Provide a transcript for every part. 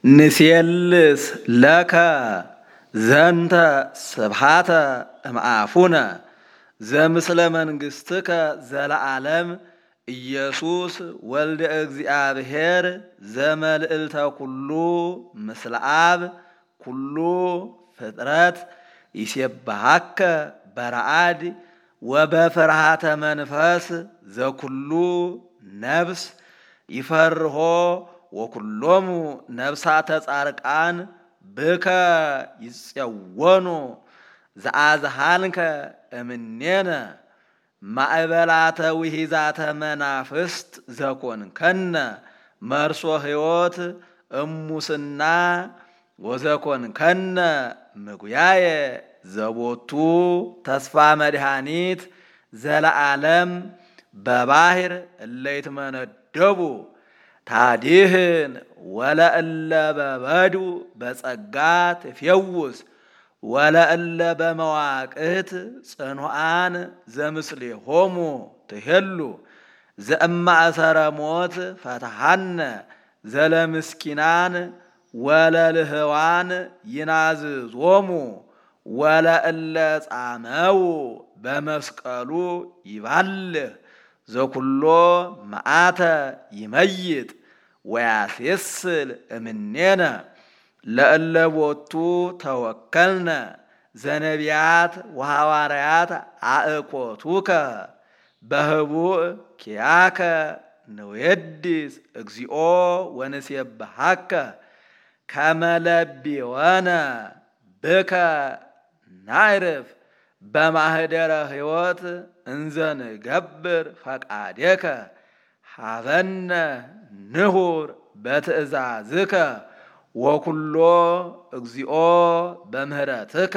ንሴልስ ለከ ዘንተ ስብሃተ እምአፉነ ዘምስለ መንግሥትከ ዘለዓለም ኢየሱስ ወልደ እግዚአብሔር ዘመልዕልተ ኩሉ ምስለ አብ ኩሉ ፍጥረት ይሴብሐከ በረአድ ወበፍርሃተ መንፈስ ዘኩሉ ነፍስ ይፈርሆ ወኩሎሙ ነፍሳተ ጻርቃን ብከ ይጽወኑ ዘአዝሃንከ እምኔነ ማዕበላተ ውሒዛተ መናፍስት ዘኮንከነ መርሶ ሕይወት እሙስና ወዘኮንከነ ምጉያየ ዘቦቱ ተስፋ መድኃኒት ዘለዓለም በባሕር እለ ይትመነደቡ ታዲህን ወለእለ በበዱ በጸጋ ትፌውስ ወለእለ በመዋቅት ጽኑዓን ዘምስሌሆሙ ትሄሉ ዘእማእሰረ ሞት ፈትሐነ ዘለምስኪናን ወለልህዋን ይናዝዞሙ ወለእለ ጻመው በመስቀሉ ይባልህ ዘኩሎ መዓተ ይመይጥ ወያሴስል እምኔነ ለእለ ቦቱ ተወከልነ ዘነቢያት ወሐዋርያት አእኮቱከ በህቡእ ኪያከ ንዌድስ እግዚኦ ወንሴብሐከ ከመ ለቢወነ ብከ ናዕርፍ በማህደረ ሕይወት እንዘንገብር ፈቃዴከ ሀበነ ንሁር በትእዛዝከ ወኩሎ እግዚኦ በምህረትከ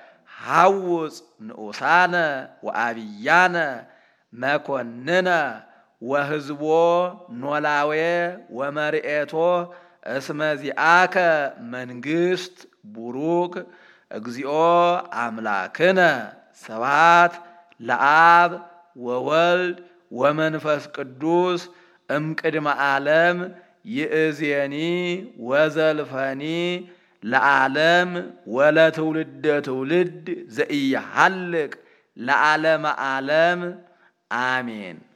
ሐውፅ ንኡሳነ ወአብያነ መኮንነ ወህዝቦ ኖላዌ ወመርኤቶ እስመ ዚአከ መንግሥት ቡሩክ እግዚኦ አምላክነ ስብሐት ለአብ ወወልድ ወመንፈስ ቅዱስ እምቅድመ ዓለም ይእዜኒ ወዘልፈኒ ለዓለም ወለትውልደ ትውልድ ዘኢየሐልቅ ለዓለመ ዓለም አሜን።